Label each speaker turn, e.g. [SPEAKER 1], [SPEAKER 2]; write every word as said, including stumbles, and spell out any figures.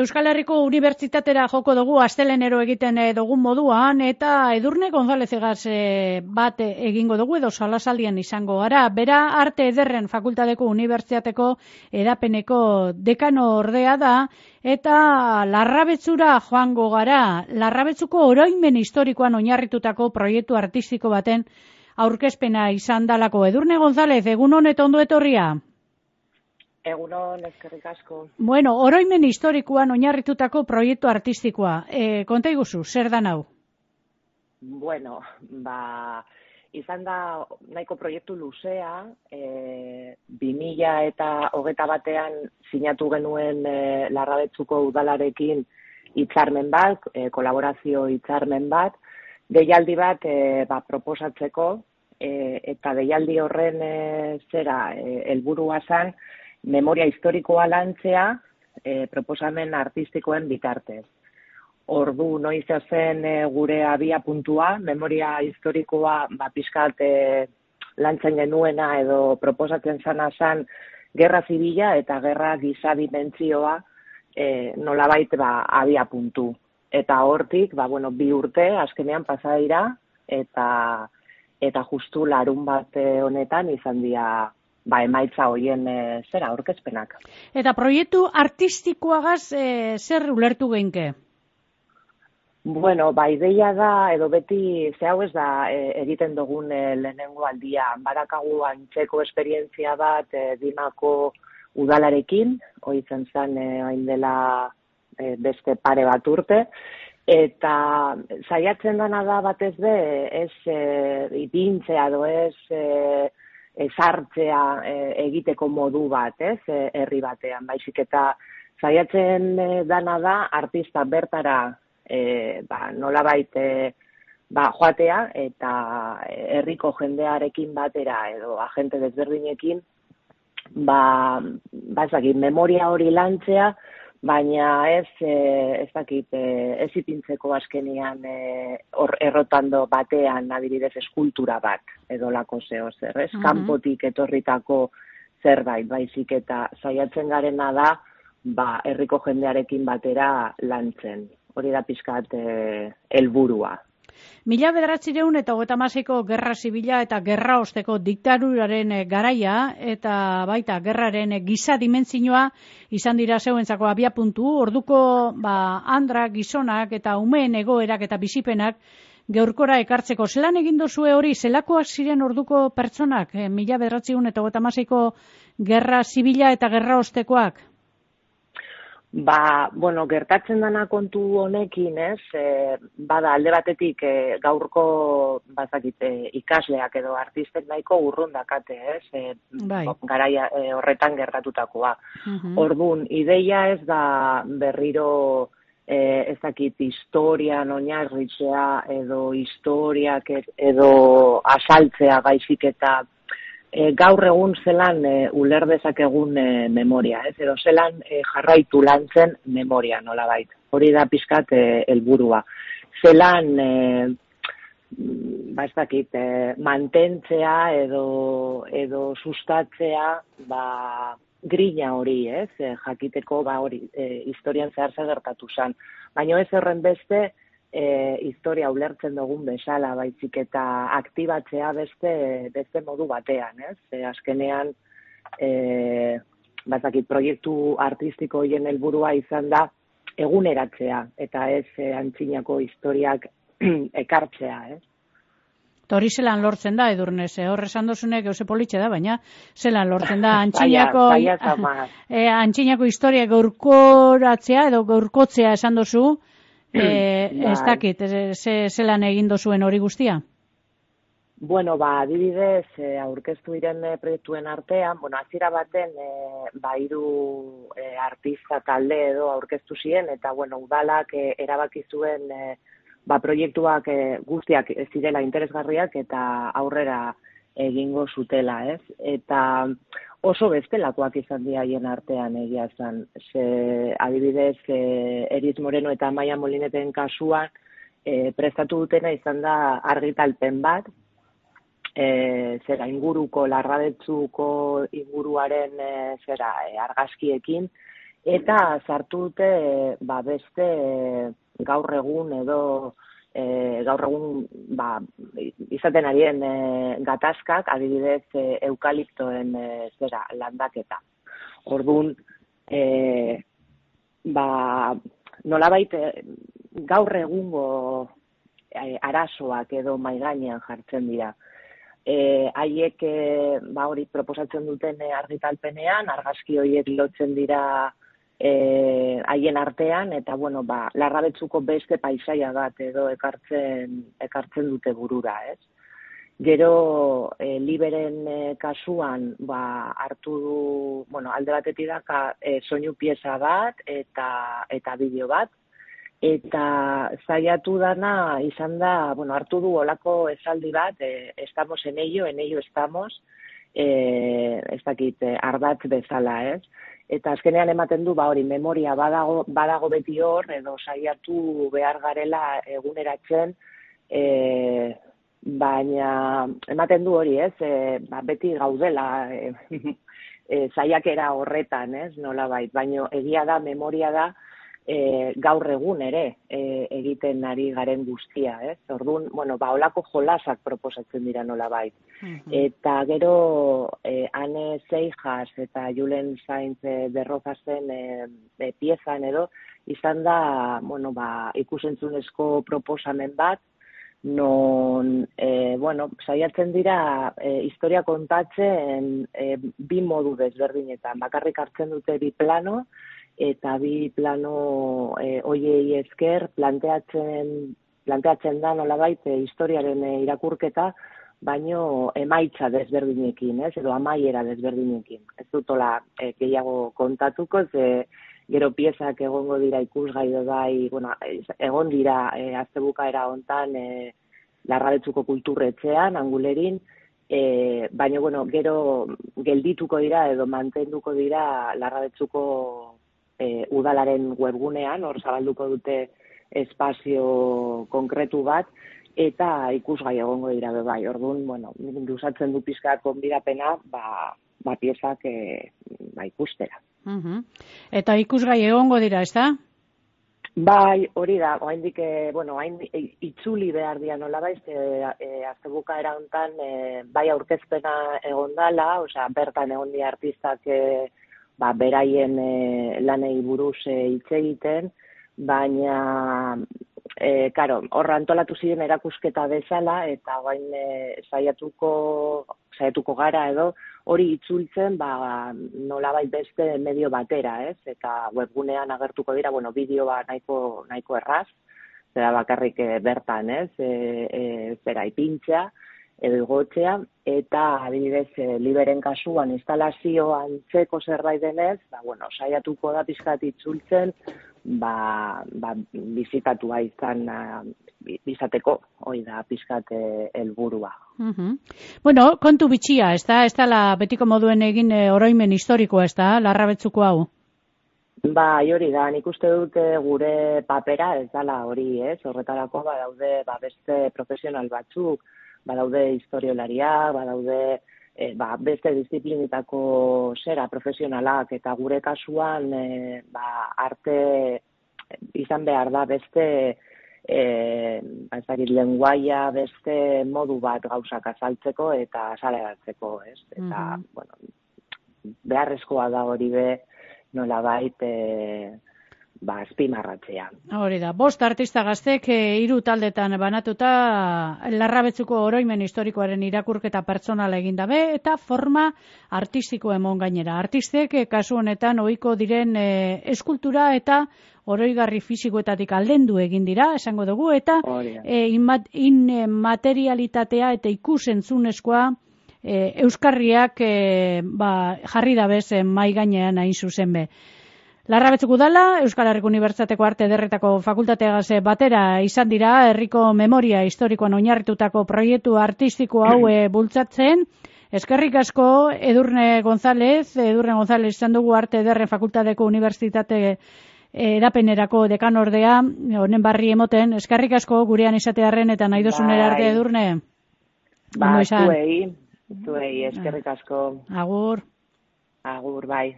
[SPEAKER 1] Euskal Herriko Unibertsitatera joko dugu astelenero egiten dugun moduan eta Edurne Gonzalezegaz bat egingo dugu edo solasaldien izango gara. Bera Arte Ederren Fakultateko Unibertsitateko edapeneko dekano ordea da eta Larrabetzura joango gara. Larrabetzuko oroimen historikoan oinarritutako proiektu artistiko baten aurkezpena izan dalako. Edurne Gonzalez, egun hon eta ondo etorria.
[SPEAKER 2] Egunon, eskerrik asko.
[SPEAKER 1] Bueno, oroimen historikoan oinarritutako proiektu artistikoa. E, konta iguzu, zer da nau?
[SPEAKER 2] Bueno, ba, izan da nahiko proiektu luzea, e, bi mila eta hogeta batean sinatu genuen e, Larrabetzuko udalarekin hitzarmen bat, e, kolaborazio hitzarmen bat, deialdi bat e, ba, proposatzeko, e, eta deialdi horren e, zera e, helburua zen, memoria historikoa lantzea e, proposamen artistikoen bitartez. Ordu noiz zen e, gure abia puntua, memoria historikoa ba, pixkat e, lantzen genuena edo proposatzen zana zen gerra zibila eta gerra giza dimentsioa e, nolabait ba, abia puntu. Eta hortik, ba, bueno, bi urte, azkenean pasa dira, eta, eta justu larun bat honetan izan dira ba, emaitza hoien e, zera, aurkezpenak.
[SPEAKER 1] Eta proiektu artistikoagaz e, zer ulertu geinke?
[SPEAKER 2] Bueno, ba, ideia da, edo beti, ze hau ez da e, egiten dugun e, lehenengo aldia. Badakagu antzeko esperientzia bat e, Dimako udalarekin, hoitzen zen e, hain dela e, beste pare bat urte, eta saiatzen dana da batez be, ez e, ipintzea edo ez e, ezartzea e, egiteko modu bat, ez, e, herri batean, baizik eta saiatzen e, dana da artista bertara e, ba, nolabait e, ba, joatea eta herriko jendearekin batera edo agente desberdinekin ba, ba ezakit, memoria hori lantzea, baina ez, e, ez dakit, e, ez ipintzeko azkenean e, or, errotando batean adibidez eskultura bat, edo lako zeo zer, ez? Uh-huh. Kanpotik etorritako zerbait, baizik eta saiatzen garena da, ba, herriko jendearekin batera lantzen. Hori da pixkat helburua.
[SPEAKER 1] Mila bederatziehun eta hogeita hamaseiko gerra zibila eta gerra osteko diktaduraren garaia eta baita gerraren giza dimentsioa izan dira zeuentzako abiapuntu. Orduko ba, andra, gizonak eta umeen egoerak eta bizipenak gaurkora ekartzeko. Zelan egin dozue hori, zelakoak ziren orduko pertsonak, e, mila bederatziehun eta hogeita hamaseiko gerra zibila eta gerra ostekoak?
[SPEAKER 2] Ba, bueno, gertatzen dana kontu honekin, ez, e, bada alde batetik e, gaurko bazakit, e, ikasleak edo artistek nahiko urrun dakate, ez, e,
[SPEAKER 1] bai.
[SPEAKER 2] Garaia e, horretan gertatutakoa.
[SPEAKER 1] Uh-huh.
[SPEAKER 2] Orduan, ideia ez da berriro e, ez dakit historian oinarritzea edo historiak edo asaltzea baizik eta E, gaur egun zelan e, uler dezakegun e, memoria, ez? Edo zelan e, jarraitu lantzen memoria, nolabait. Hori da pixkat helburua. E, zelan, e, ba ez dakit, e, mantentzea edo, edo sustatzea ba, grina hori, ez? E, jakiteko ba, hori, e, historian zehar gertatu zen. Baina ez horren beste, E, historia ulertzen dugun bezala, baizik eta aktibatzea beste, beste modu batean, ez? E, azkenean, e, bazakit, proiektu artistiko hien helburua izan da eguneratzea, eta ez e, antzinako historiak ekartzea, ez?
[SPEAKER 1] Hori zelan lortzen da, Edurne, ze hor esan dozunek euse politxe da, baina zelan lortzen da antzinako, e, antzinako historia gaurkoratzea edo gaurkotzea esan dozu, E, ez dakit, ze, zelan egin dozuen hori guztia?
[SPEAKER 2] Bueno, ba, adibidez, e, aurkeztu diren proiektuen artean, bueno, hasiera baten, e, ba, hiru e, artista talde edo aurkeztu ziren, eta, bueno, udalak e, erabaki zuen, e, ba, proiektuak e, guztiak ez zirela interesgarriak eta aurrera egingo zutela, ez? Eta oso bestelakoak izan dira haien artean egia zen. Ze, adibidez, e, Eris Moreno eta Amaia Molineten kasuan e, prestatu dutena izan da argitalpen bat, e, zera inguruko, Larrabetzuko inguruaren e, zera e, argazkiekin, eta sartu dute ba, beste gaur egun edo e, gaur egun ba, izaten arien e, gatazkak, adibidez e, eukaliptoen e, zera landaketa. Orduan, e, ba, nolabait e, gaur egungo e, arazoak edo maigainean jartzen dira. E, haiek e, ba, hori proposatzen duten e, argitalpenean, argazki horiek lotzen dira E, haien artean, eta bueno, ba, Larrabetzuko beste paisaia bat edo ekartzen, ekartzen dute burura, ez? Gero, e, Liberen e, kasuan, ba, hartu du, bueno, alde batetik da, e, soinu pieza bat eta eta bideo bat, eta zaiatu dana izan da, bueno, hartu du olako esaldi bat, e, estamos en ello, en ello estamos, e, ez dakit, e, ardatz bezala, ez? Eta azkenean ematen du, ba hori, memoria badago, badago beti hor, edo saiatu behar garela eguneratzen, e, baina ematen du hori, ez, e, ba, beti gaudela e, e, saiakera horretan, ez, nolabait, baina egia da, memoria da, e, gaur egun ere e, egiten ari garen guztia, ez? Orduan, bueno, ba, olako jolasak proposatzen dira nolabait. Uh-huh. Eta gero, e, Ane Seijas eta Julen Sainz e, Berrozazen e, e, piezan edo, izan da, bueno, ba, ikusentzunezko proposamen bat, non, e, bueno, saiatzen dira e, historia kontatzen e, bi modu desberdinetan, bakarrik hartzen dute bi plano, eta bi plano e, oiei esker planteatzen, planteatzen da nolabait e, historiaren e, irakurketa, baino emaitza desberdinekin, ez, edo amaiera desberdinekin. Ez dutola e, gehiago kontatuko, ze gero piezak egongo dira ikusgai edo bai, bueno, egon dira e, astebukaera hontan e, Larrabetzuko kulturretxean, Angulerin, e, baina, bueno, gero geldituko dira edo mantenduko dira Larrabetzuko e, udalaren webgunean, hor zabalduko dute espazio konkretu bat, eta ikusgai egongo dira be bai. Orduan, bueno, luzatzen du pizka konbidapena, ba, ba piezak e, ba, ikustera.
[SPEAKER 1] Uh-huh. Eta ikusgai egongo dira, ezta?
[SPEAKER 2] Bai, hori da, oraindik eh bueno, hain itzuli behar dira nolabait, eh e, astebukaera hontan e, bai aurkezpena egondala, osea, bertan egon dira artistak e, ba, beraien e, lanei buruz hitz e, egiten, baina eh claro, hor antolatu ziren erakusketa bezala eta orain e, saiatuko saiatuko gara edo hori itzultzen, ba, nolabait beste medio batera, ez? Eta webgunean agertuko dira, bueno, bideoa nahiko, nahiko erraz, zera bakarrik e, bertan, ez? E, e, zera ipintzea, edo igotzea, eta adibidez, e, Liberen kasuan instalazio antzeko zerbait denez, ba, bueno, saiatuko da pizkat itzultzen, ba, ba, bizitatua izan izateko, hori da pizkat helburua.
[SPEAKER 1] Uh-huh. Bueno, kontu bitxia, ez da, ez da betiko moduen egin e, oroimen historikoa, ez da, Larrabetzuko hau?
[SPEAKER 2] Ba, hori da, nik uste dute gure papera ez dala hori, ez? Horretarako badaude ba, beste profesional batzuk, badaude historiolariak, badaude e, ba, beste disiplinitako zera profesionalak, eta gure kasuan e, ba, arte izan behar da beste E, ez dakit, lenguaia beste modu bat gauzak azaltzeko eta azaleratzeko, ez? Eta, mm-hmm. bueno, beharrezkoa da hori be nolabait e, ba, azpimarratzea.
[SPEAKER 1] Hori da, bost artista gaztek e, hiru taldetan banatuta Larrabetzuko oroimen historikoaren irakurketa pertsonala egin dabe eta forma artistiko emon gainera. Artistek e, kasu honetan ohiko diren e, eskultura eta oroigarri fisikoetatik aldendu egin dira, esango dugu, eta e, inmaterialitatea eta ikusentzunezkoa e, euskarriak e, ba, jarri dabez e, mai gainean hain zuzen be. Larrabetzuko udala, Euskal Herriko Unibertsitateko Arte Ederretako fakultateagaz batera izan dira, herriko memoria historikoan oinarritutako proiektu artistiko hau e, bultzatzen. Eskerrik asko, Edurne González, Edurne González izan dugu Arte Ederren Fakultateko Unibertsitate edapenerako dekanordea, honen barri emoten, eskerrik asko gurean izatearren eta nahi duzunera arte, Edurne?
[SPEAKER 2] Ba, zuei, zuei, eskerrik asko.
[SPEAKER 1] Agur.
[SPEAKER 2] Agur, bai.